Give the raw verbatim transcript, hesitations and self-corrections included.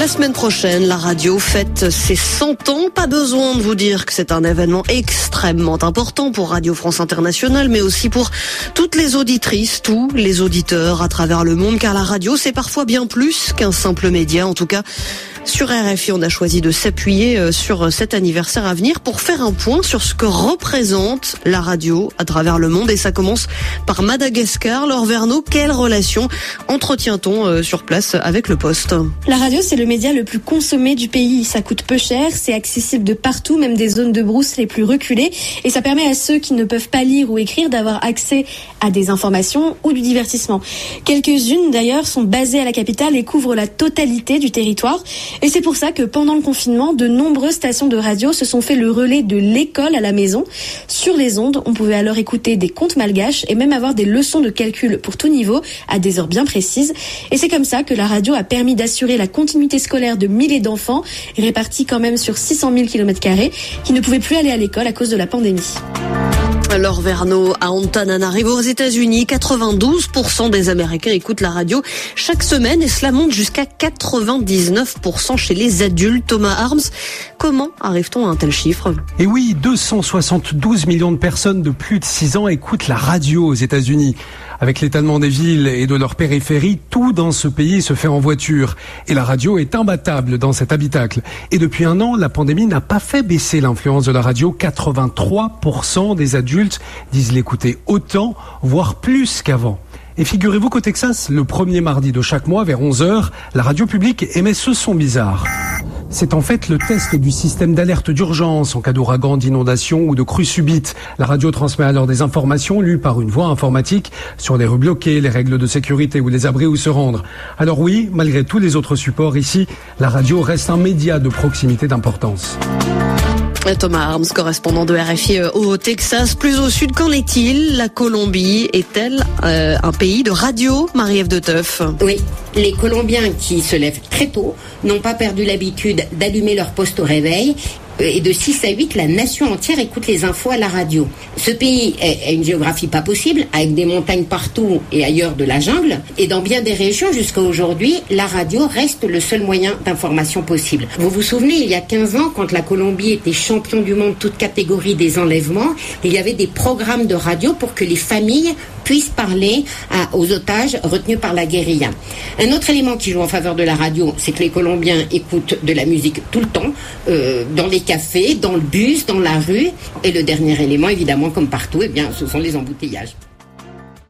La semaine prochaine, la radio fête ses cent ans. Pas besoin de vous dire que c'est un événement extrêmement important pour Radio France Internationale, mais aussi pour toutes les auditrices, tous les auditeurs à travers le monde, car la radio, c'est parfois bien plus qu'un simple média. En tout cas, sur R F I, on a choisi de s'appuyer sur cet anniversaire à venir pour faire un point sur ce que représente la radio à travers le monde. Et ça commence par Madagascar. Laure Verneau, quelle relation entretient-on sur place avec le poste ? La radio, c'est le média le plus consommé du pays. Ça coûte peu cher, c'est accessible de partout, même des zones de brousse les plus reculées. Et ça permet à ceux qui ne peuvent pas lire ou écrire d'avoir accès à des informations ou du divertissement. Quelques-unes, d'ailleurs, sont basées à la capitale et couvrent la totalité du territoire. Et c'est pour ça que pendant le confinement, de nombreuses stations de radio se sont fait le relais de l'école à la maison. Sur les ondes, on pouvait alors écouter des contes malgaches et même avoir des leçons de calcul pour tout niveau à des heures bien précises. Et c'est comme ça que la radio a permis d'assurer la continuité scolaire de milliers d'enfants, répartis quand même sur six cent mille kilomètres carrés, qui ne pouvaient plus aller à l'école à cause de la pandémie. Laure Verneau, à Antananarivo aux États-Unis, quatre-vingt-douze pour cent des Américains écoutent la radio chaque semaine et cela monte jusqu'à quatre-vingt-dix-neuf pour cent chez les adultes. Thomas Arms, comment arrive-t-on à un tel chiffre ? Et oui, deux cent soixante-douze millions de personnes de plus de six ans écoutent la radio aux États-Unis. Avec l'étalement des villes et de leurs périphéries, tout dans ce pays se fait en voiture. Et la radio est imbattable dans cet habitacle. Et depuis un an, la pandémie n'a pas fait baisser l'influence de la radio. quatre-vingt-trois pour cent des adultes disent l'écouter autant, voire plus qu'avant. Et figurez-vous qu'au Texas, le premier mardi de chaque mois, vers onze heures, la radio publique émet ce son bizarre. C'est en fait le test du système d'alerte d'urgence en cas d'ouragan, d'inondation ou de crue subite. La radio transmet alors des informations lues par une voix informatique sur les rues bloquées, les règles de sécurité ou les abris où se rendre. Alors oui, malgré tous les autres supports ici, la radio reste un média de proximité d'importance. Thomas Arms, correspondant de R F I au Texas. Plus au sud, qu'en est-il ? La Colombie est-elle euh, un pays de radio, Marie-Ève de Teuf ? Oui, les Colombiens qui se lèvent très tôt n'ont pas perdu l'habitude d'allumer leur poste au réveil. Et de six à huit, la nation entière écoute les infos à la radio. Ce pays a une géographie pas possible, avec des montagnes partout et ailleurs de la jungle. Et dans bien des régions, jusqu'à aujourd'hui, la radio reste le seul moyen d'information possible. Vous vous souvenez, il y a quinze ans, quand la Colombie était champion du monde, toute catégorie des enlèvements, il y avait des programmes de radio pour que les familles puissent parler à, aux otages retenus par la guérilla. Un autre élément qui joue en faveur de la radio, c'est que les Colombiens écoutent de la musique tout le temps, euh, dans les cafés, dans le bus, dans la rue. Et le dernier élément, évidemment, comme partout, eh bien, ce sont les embouteillages.